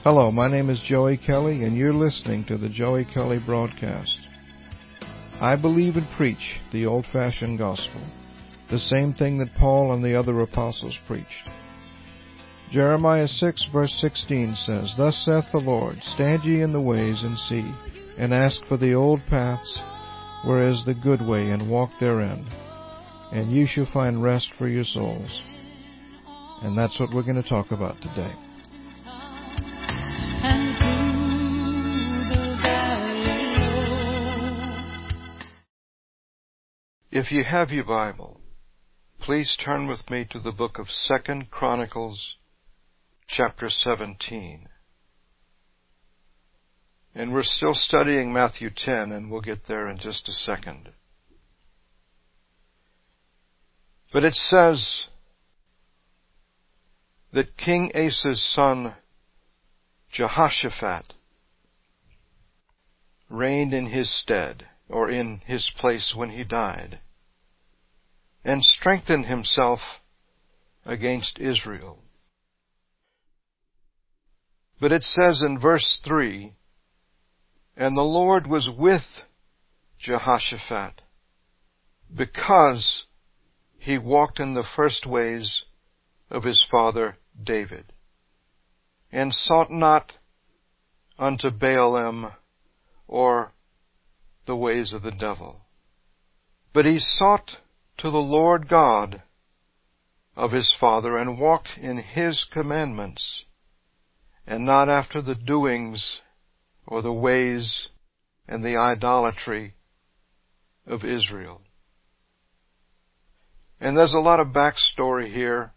Hello, my name is Joey Kelly, and you're listening to the Joey Kelly Broadcast. I believe and preach the old-fashioned gospel, the same thing that Paul and the other apostles preached. Jeremiah 6, verse 16 says, Thus saith the Lord, Stand ye in the ways and see, and ask for the old paths, where is the good way, and walk therein, and ye shall find rest for your souls. And that's what we're going to talk about today. If you have your Bible, please turn with me to the book of 2 Chronicles, chapter 17. And we're still studying Matthew 10, and we'll get there in just a second. But it says that King Asa's son, Jehoshaphat, reigned in his stead, or in his place when he died, and strengthened himself against Israel. But it says in verse 3, And the Lord was with Jehoshaphat, because he walked in the first ways of his father David, and sought not unto Baalim or the ways of the devil. But he sought to the Lord God of his father, and walked in his commandments, and not after the doings or the ways and the idolatry of Israel. And there's a lot of backstory here,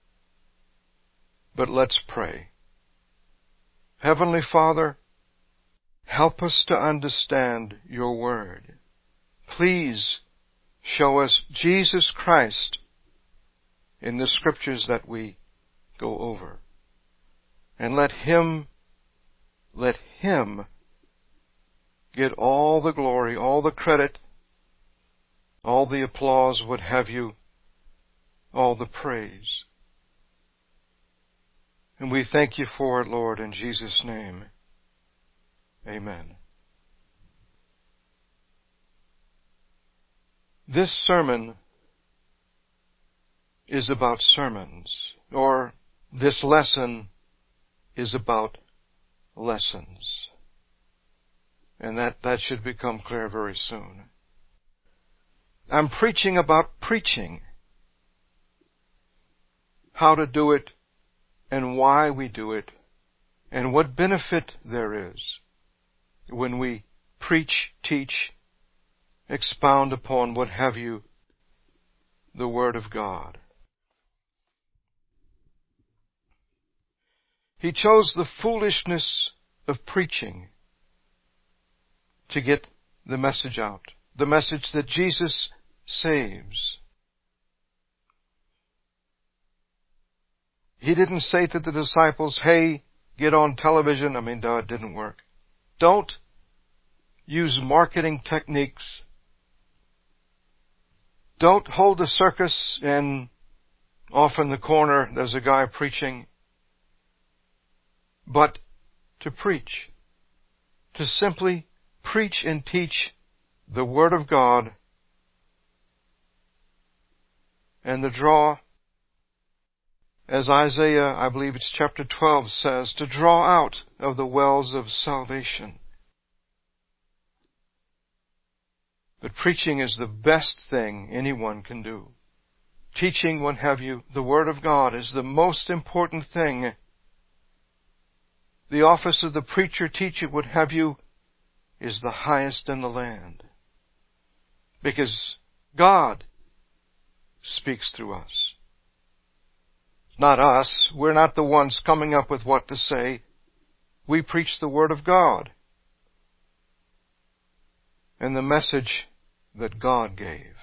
but let's pray. Heavenly Father, help us to understand your word. Please show us Jesus Christ in the scriptures that we go over. And let Him get all the glory, all the credit, all the applause, what have you, all the praise. And we thank you for it, Lord, in Jesus' name. Amen. This sermon is about sermons, or this lesson is about lessons. And that should become clear very soon. I'm preaching about preaching. How to do it, and why we do it, and what benefit there is when we preach, teach, expound upon, what have you, the Word of God. He chose the foolishness of preaching to get the message out, the message that Jesus saves. He didn't say to the disciples, hey, get on television. No, it didn't work. Don't use marketing techniques. Don't hold a circus and off in the corner there's a guy preaching. But to preach. To simply preach and teach the Word of God, and to draw, as Isaiah, I believe it's chapter 12 says, to draw out of the wells of salvation. But preaching is the best thing anyone can do. Teaching, what have you, the Word of God is the most important thing. The office of the preacher, teacher, what have you, is the highest in the land. Because God speaks through us. Not us. We're not the ones coming up with what to say. We preach the Word of God and the message that God gave.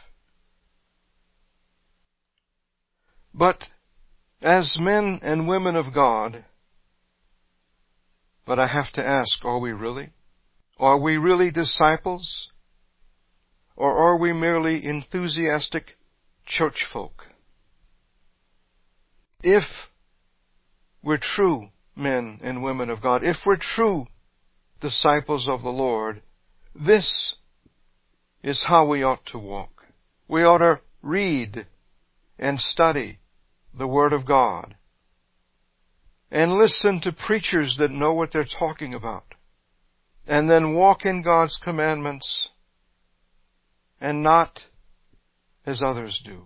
But as men and women of God, but I have to ask, are we really? Are we really disciples? Or are we merely enthusiastic church folk? If we're true men and women of God, if we're true disciples of the Lord, this is how we ought to walk. We ought to read and study the Word of God and listen to preachers that know what they're talking about, and then walk in God's commandments and not as others do.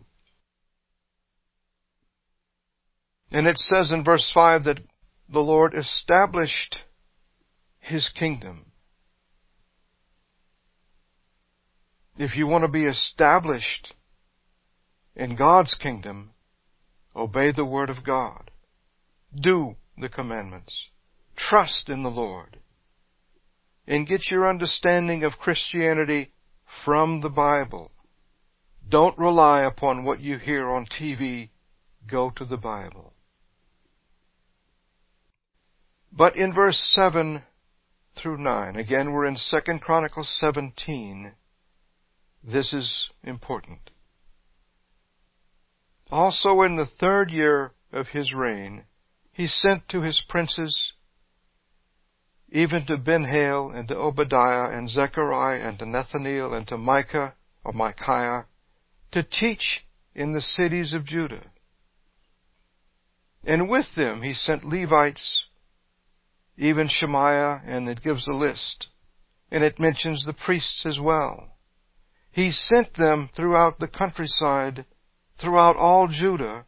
And it says in verse 5 that the Lord established His kingdom. If you want to be established in God's kingdom, obey the Word of God. Do the commandments. Trust in the Lord. And get your understanding of Christianity from the Bible. Don't rely upon what you hear on TV. Go to the Bible. But in verse 7 through 9, again we're in 2 Chronicles 17, this is important. Also in the 3rd year of his reign, he sent to his princes, even to Ben-Hail, and to Obadiah, and Zechariah, and to Nathaniel, and to Micaiah, to teach in the cities of Judah. And with them he sent Levites, even Shemaiah, and it gives a list. And it mentions the priests as well. He sent them throughout the countryside, throughout all Judah.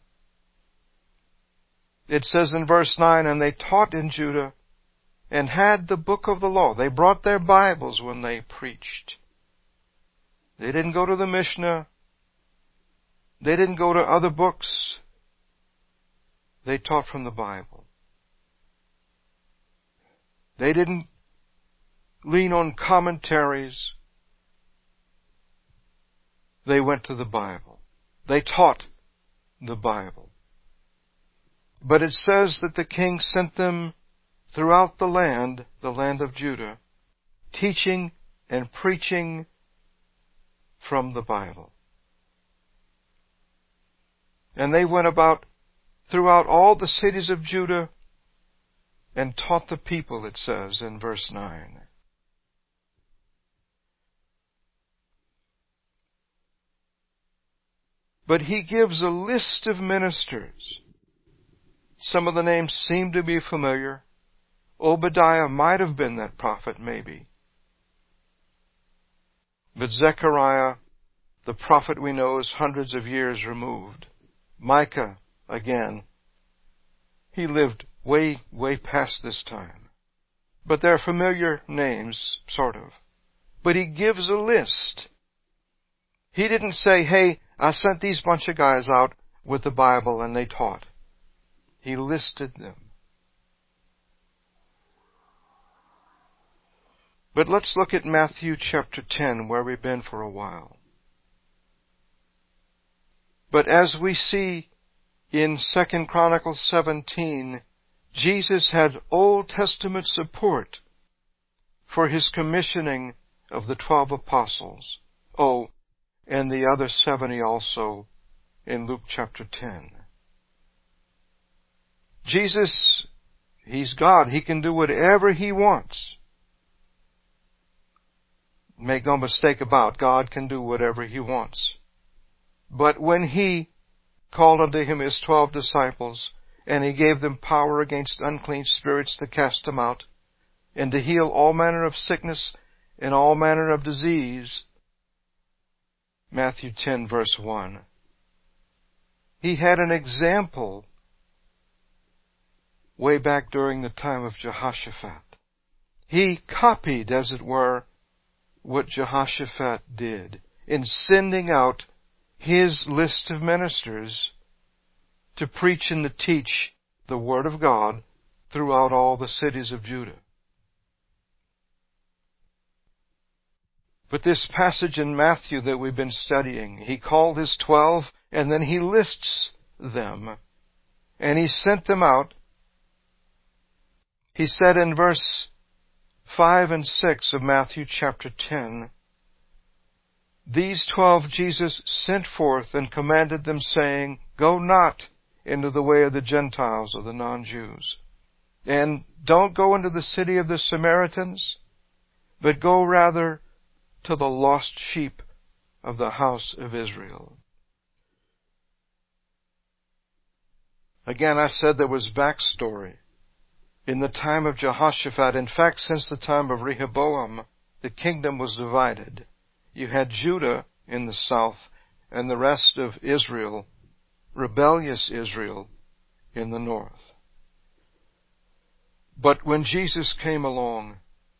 It says in verse 9, and they taught in Judah and had the book of the law. They brought their Bibles when they preached. They didn't go to the Mishnah. They didn't go to other books. They taught from the Bible. They didn't lean on commentaries. They went to the Bible. They taught the Bible. But it says that the king sent them throughout the land of Judah, teaching and preaching from the Bible. And they went about throughout all the cities of Judah and taught the people, it says in verse 9. But he gives a list of ministers. Some of the names seem to be familiar. Obadiah might have been that prophet, maybe. But Zechariah, the prophet we know, is hundreds of years removed. Micah, again, he lived way past this time. But they're familiar names, sort of. But he gives a list. He didn't say, hey, I sent these bunch of guys out with the Bible and they taught. He listed them. But let's look at Matthew chapter 10, where we've been for a while. But as we see in 2 Chronicles 17, Jesus had Old Testament support for his commissioning of the 12 apostles. Oh, and the other 70 also in Luke chapter 10. Jesus, he's God. He can do whatever he wants. Make no mistake about, God can do whatever he wants. But when he called unto him his 12 disciples, and he gave them power against unclean spirits to cast them out, and to heal all manner of sickness and all manner of disease, Matthew 10 verse 1, he had an example way back during the time of Jehoshaphat. He copied, as it were, what Jehoshaphat did in sending out his list of ministers to preach and to teach the Word of God throughout all the cities of Judah. But this passage in Matthew that we've been studying, he called his 12 and then he lists them and he sent them out. He said in verse 5 and 6 of Matthew chapter 10, these 12 Jesus sent forth and commanded them, saying, go not into the way of the Gentiles or the non-Jews, And don't go into the city of the Samaritans, but go rather to the lost sheep of the house of Israel. Again, I said there was backstory. In the time of Jehoshaphat, in fact, since the time of Rehoboam, the kingdom was divided. You had Judah in the south and the rest of Israel, rebellious Israel, in the north. But when Jesus came along,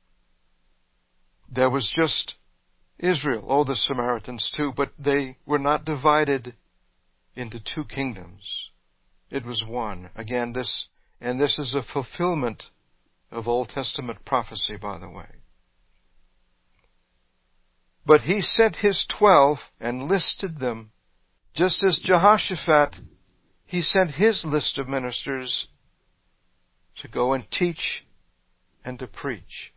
there was just Israel, the Samaritans too, but they were not divided into two kingdoms. It was one. Again, this is a fulfillment of Old Testament prophecy, by the way. But he sent his 12 and listed them, just as Jehoshaphat, he sent his list of ministers to go and teach and to preach.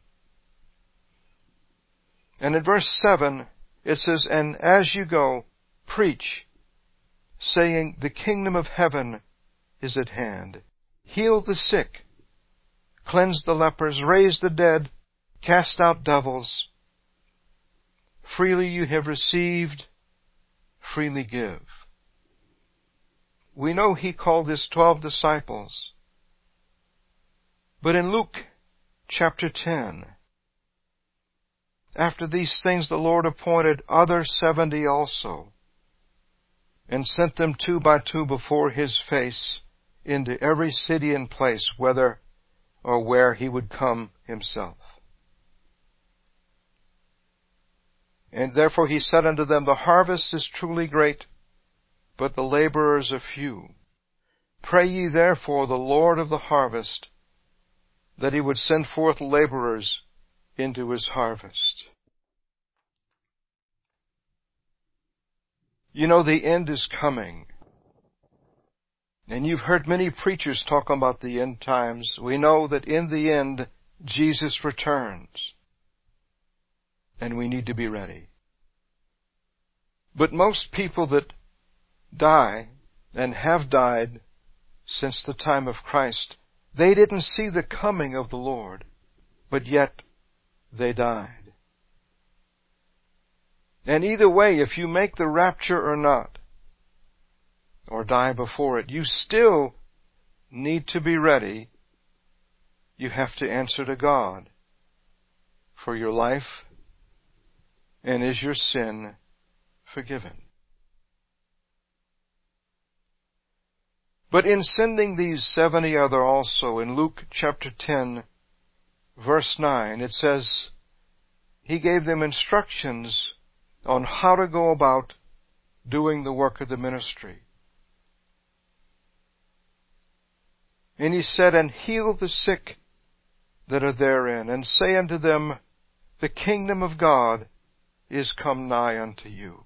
And in verse 7, it says, "And as you go, preach, saying, the kingdom of heaven is at hand. Heal the sick, cleanse the lepers, raise the dead, cast out devils. Freely you have received, freely give." We know he called his 12 disciples. But in Luke chapter 10, after these things the Lord appointed other 70 also, and sent them 2 by 2 before his face into every city and place, whether or where he would come himself. And therefore he said unto them, the harvest is truly great, but the laborers are few. Pray ye therefore the Lord of the harvest, that he would send forth laborers into his harvest. You know, the end is coming. And you've heard many preachers talk about the end times. We know that in the end, Jesus returns. And we need to be ready. But most people that die and have died since the time of Christ, they didn't see the coming of the Lord, but yet they died. And either way, if you make the rapture or not, or die before it, you still need to be ready. You have to answer to God for your life, and is your sin forgiven? But in sending these 70 other also, in Luke chapter 10, verse 9, it says, he gave them instructions on how to go about doing the work of the ministry. And he said, and heal the sick that are therein, and say unto them, the kingdom of God is come nigh unto you.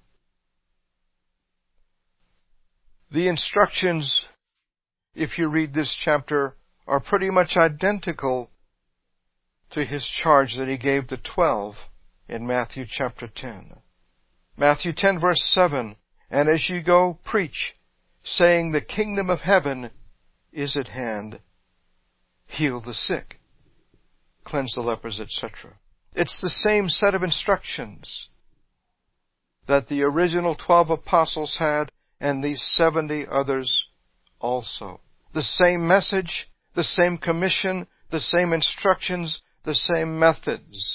The instructions, if you read this chapter, are pretty much identical to his charge that he gave the 12 in Matthew chapter 10. Matthew 10 verse 7, and as you go, preach, saying, the kingdom of heaven is at hand. Heal the sick, cleanse the lepers, etc. It's the same set of instructions that the original 12 apostles had, and these 70 others also. The same message, the same commission, the same instructions, the same methods.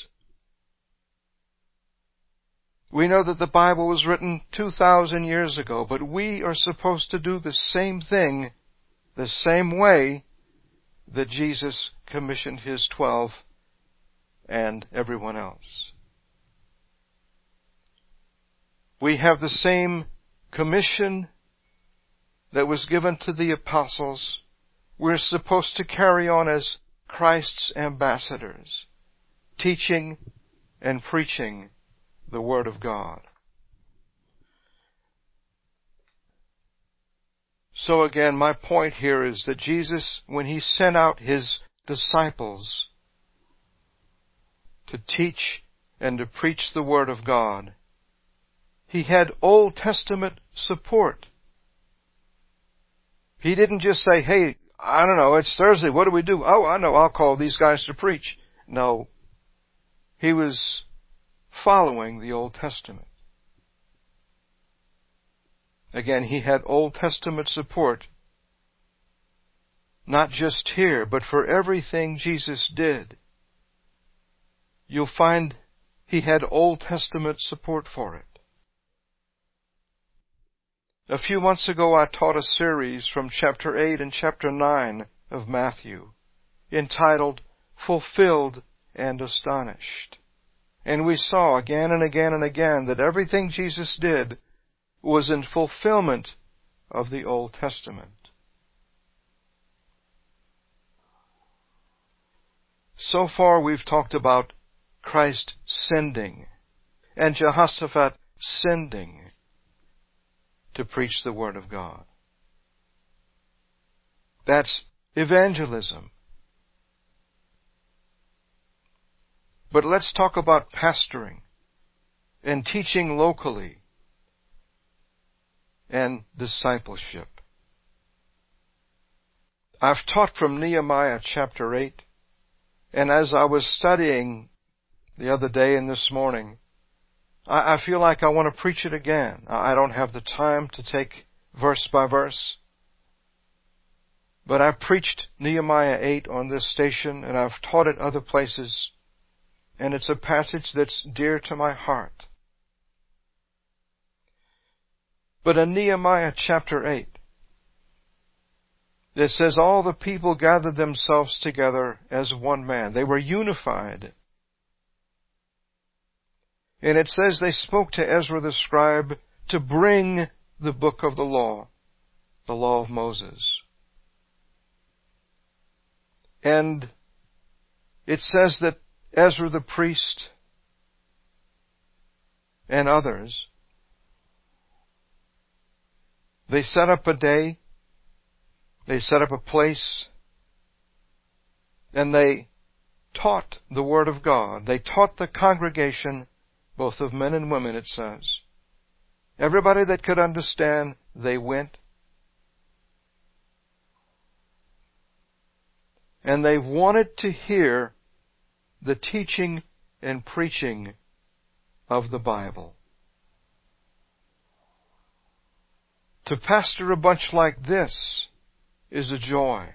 We know that the Bible was written 2,000 years ago, but we are supposed to do the same thing, the same way that Jesus commissioned his 12 and everyone else. We have the same commission that was given to the apostles. We're supposed to carry on as Christ's ambassadors, teaching and preaching the Word of God. So again, my point here is that Jesus, when he sent out his disciples to teach and to preach the Word of God, he had Old Testament support. He didn't just say, hey, I don't know, it's Thursday, what do we do? Oh, I know, I'll call these guys to preach. No. He was following the Old Testament. Again, he had Old Testament support, not just here, but for everything Jesus did. You'll find he had Old Testament support for it. A few months ago I taught a series from chapter 8 and chapter 9 of Matthew, entitled Fulfilled and Astonished. And we saw again and again and again that everything Jesus did was in fulfillment of the Old Testament. So far we've talked about Christ sending and Jehoshaphat sending to preach the Word of God. That's evangelism. But let's talk about pastoring and teaching locally and discipleship. I've taught from Nehemiah chapter 8, and as I was studying the other day and this morning, I feel like I want to preach it again. I don't have the time to take verse by verse. But I've preached Nehemiah 8 on this station, and I've taught it other places. And it's a passage that's dear to my heart. But in Nehemiah chapter 8, it says, all the people gathered themselves together as one man. They were unified. And it says they spoke to Ezra the scribe to bring the book of the law of Moses. And it says that Ezra the priest and others, they set up a day, they set up a place, and they taught the Word of God. They taught the congregation, both of men and women, it says. Everybody that could understand, they went. And they wanted to hear the teaching and preaching of the Bible. To pastor a bunch like this is a joy.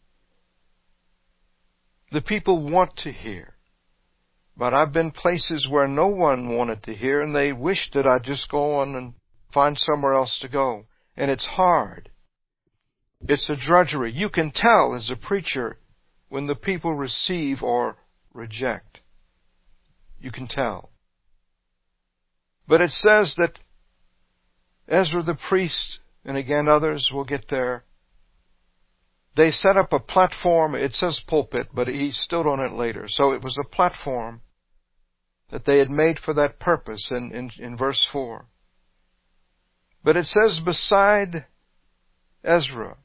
The people want to hear. But I've been places where no one wanted to hear, and they wished that I'd just go on and find somewhere else to go. And it's hard. It's a drudgery. You can tell as a preacher when the people receive or reject. You can tell. But it says that Ezra the priest, and again others will get there, they set up a platform. It says pulpit, but he stood on it later. So it was a platform that they had made for that purpose in verse 4. But it says beside Ezra,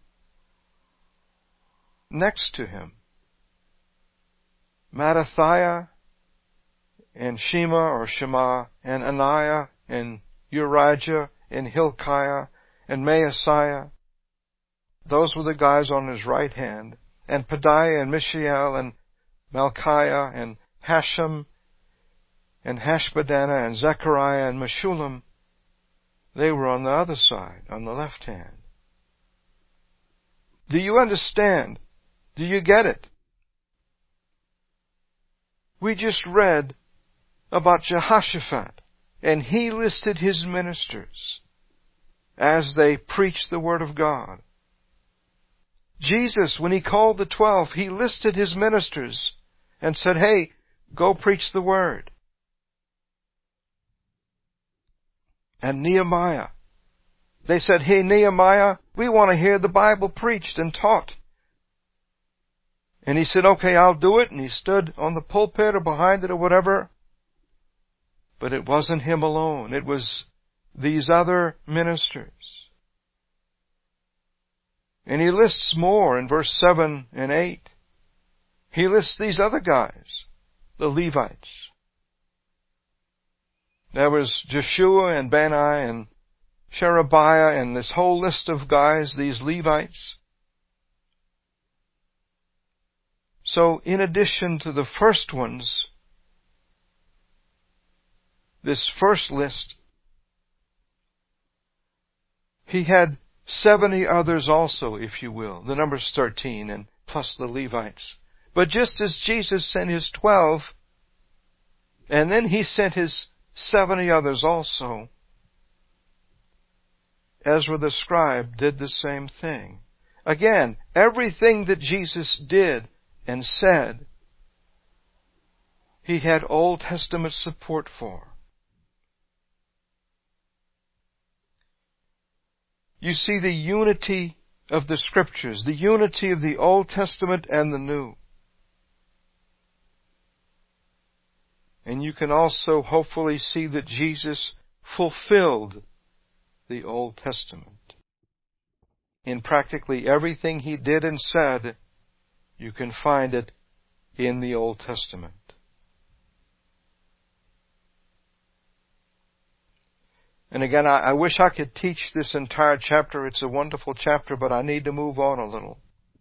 next to him, Mattathiah and Shema and Ananiah and Urijah and Hilkiah and Maaseiah. Those were the guys on his right hand. And Pedaiah and Mishael and Malchiah and Hashem and Hashbaddanah and Zechariah and Meshullam. They were on the other side, on the left hand. Do you understand? Do you get it? We just read about Jehoshaphat, and he listed his ministers as they preached the Word of God. Jesus, when he called the 12, he listed his ministers and said, hey, go preach the Word. And Nehemiah, they said, hey, Nehemiah, we want to hear the Bible preached and taught. And he said, okay, I'll do it. And he stood on the pulpit or behind it or whatever. But it wasn't him alone. It was these other ministers. And he lists more in verse 7 and 8. He lists these other guys, the Levites. There was Jeshua and Bani and Sherebiah and this whole list of guys, these Levites. So in addition to the first ones, this first list, he had 70 others also, if you will. The number's 13, and plus the Levites. But just as Jesus sent his 12, and then he sent his 70 others also, Ezra the scribe did the same thing. Again, everything that Jesus did and said, he had Old Testament support for. You see the unity of the Scriptures, the unity of the Old Testament and the New. And you can also hopefully see that Jesus fulfilled the Old Testament. In practically everything he did and said, you can find it in the Old Testament. And again, I wish I could teach this entire chapter. It's a wonderful chapter, but I need to move on a little.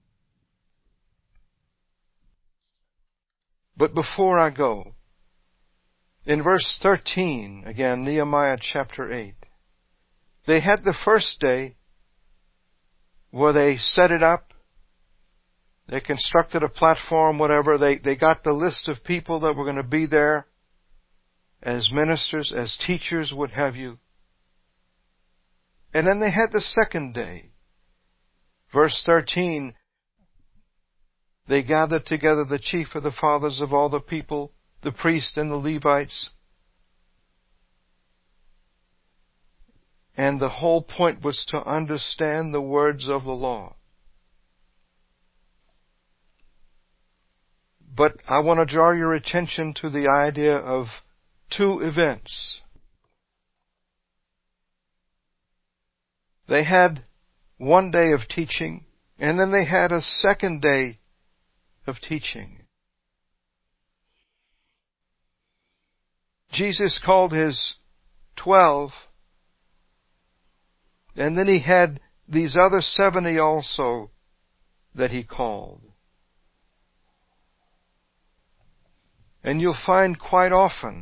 But before I go, in verse 13, again, Nehemiah chapter 8, they had the first day where they set it up. They constructed a platform, whatever. They got the list of people that were going to be there as ministers, as teachers, what have you. And then they had the second day. Verse 13, they gathered together the chief of the fathers of all the people, the priests and the Levites. And the whole point was to understand the words of the law. But I want to draw your attention to the idea of two events. They had one day of teaching, and then they had a second day of teaching. Jesus called his 12, and then he had these other 70 also that he called. And you'll find quite often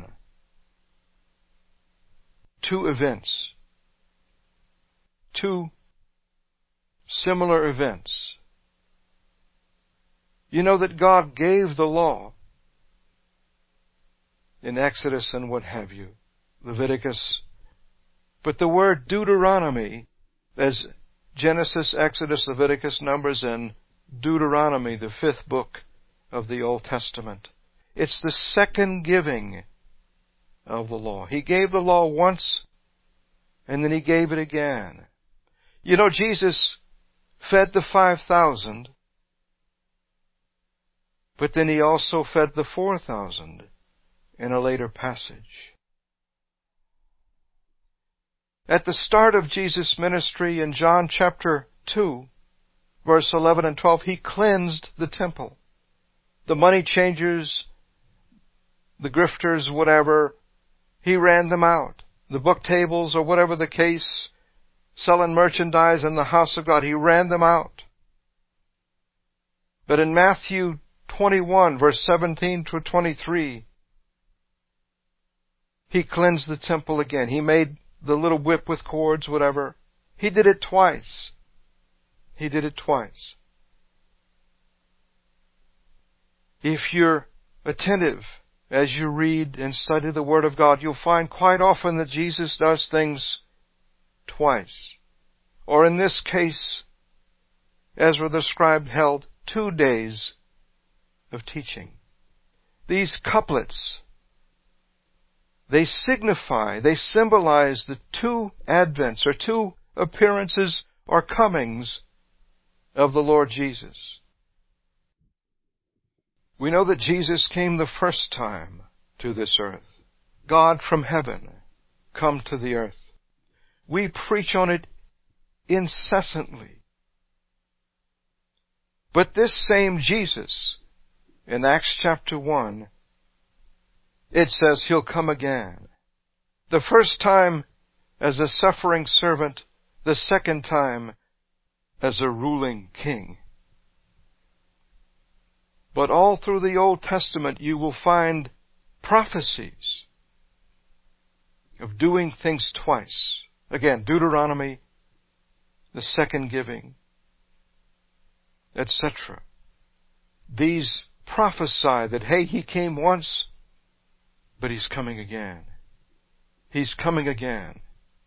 two events, two similar events. You know that God gave the law in Exodus and what have you, Leviticus. But the word Deuteronomy, as Genesis, Exodus, Leviticus, Numbers, and Deuteronomy, the 5th book of the Old Testament, it's the second giving of the law. He gave the law once, and then he gave it again. You know, Jesus fed the 5,000, but then he also fed the 4,000 in a later passage. At the start of Jesus' ministry in John chapter 2, verse 11 and 12, he cleansed the temple. The money changers, the grifters, whatever, he ran them out. The book tables or whatever the case, selling merchandise in the house of God, he ran them out. But in Matthew 21, verse 17 to 23, he cleansed the temple again. He made the little whip with cords, whatever. He did it twice. He did it twice. If you're attentive as you read and study the Word of God, you'll find quite often that Jesus does things twice. Or in this case, Ezra the scribe held 2 days of teaching. These couplets, they signify, they symbolize the two advents or two appearances or comings of the Lord Jesus. We know that Jesus came the first time to this earth. God from heaven come to the earth. We preach on it incessantly. But this same Jesus, in Acts chapter 1, it says he'll come again. The first time as a suffering servant, the second time as a ruling king. But all through the Old Testament you will find prophecies of doing things twice. Again, Deuteronomy, the second giving, etc. These prophesy that, hey, He came once, but He's coming again. He's coming again.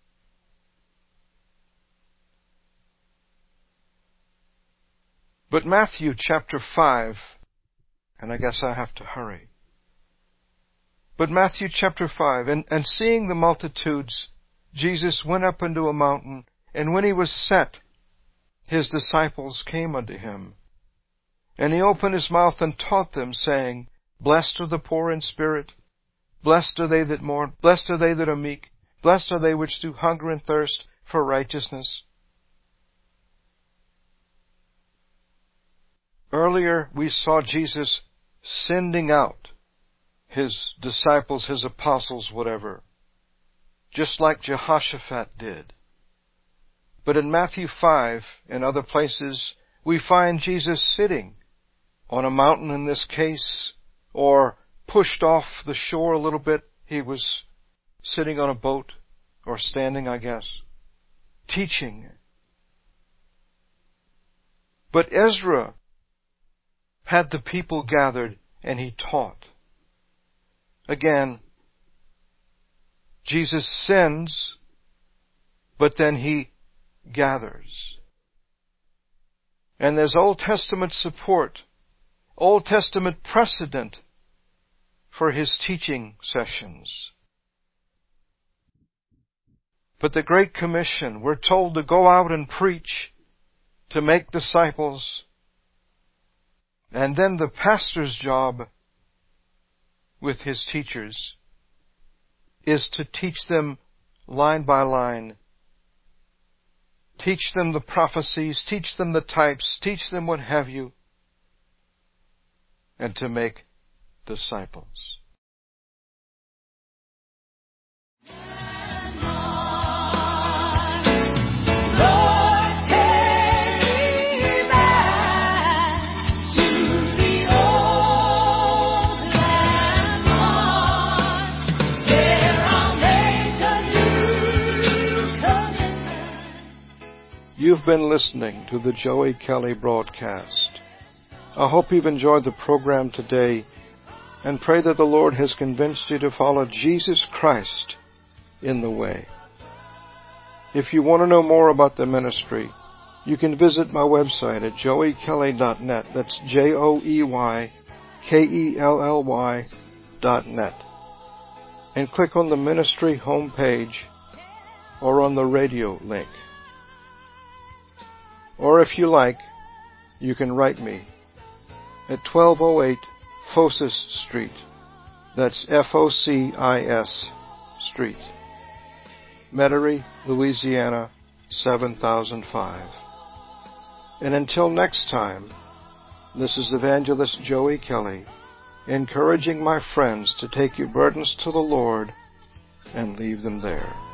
But Matthew chapter 5, and I guess I have to hurry. But Matthew chapter 5, and seeing the multitudes, Jesus went up into a mountain, and when He was set, His disciples came unto Him. And He opened His mouth and taught them, saying, Blessed are the poor in spirit, blessed are they that mourn, blessed are they that are meek, blessed are they which do hunger and thirst for righteousness. Earlier we saw Jesus sending out His disciples, His apostles, whatever, just like Jehoshaphat did. But in Matthew 5 and other places, we find Jesus sitting on a mountain in this case, or pushed off the shore a little bit. He was sitting on a boat, or standing, I guess, teaching. But Ezra had the people gathered, and he taught. Again, Jesus sends, but then He gathers. And there's Old Testament support, Old Testament precedent for His teaching sessions. But the Great Commission, we're told to go out and preach, to make disciples, and then the pastor's job with his teachers is to teach them line by line. Teach them the prophecies, teach them the types, teach them what have you, and to make disciples. You've been listening to the Joey Kelly broadcast. I hope you've enjoyed the program today and pray that the Lord has convinced you to follow Jesus Christ in the way. If you want to know more about the ministry, you can visit my website at joeykelly.net. That's JOEYKELLY.net. And click on the ministry homepage or on the radio link. Or if you like, you can write me at 1208 Focis Street. That's Focis Street. Metairie, Louisiana, 7005. And until next time, this is Evangelist Joey Kelly, encouraging my friends to take your burdens to the Lord and leave them there.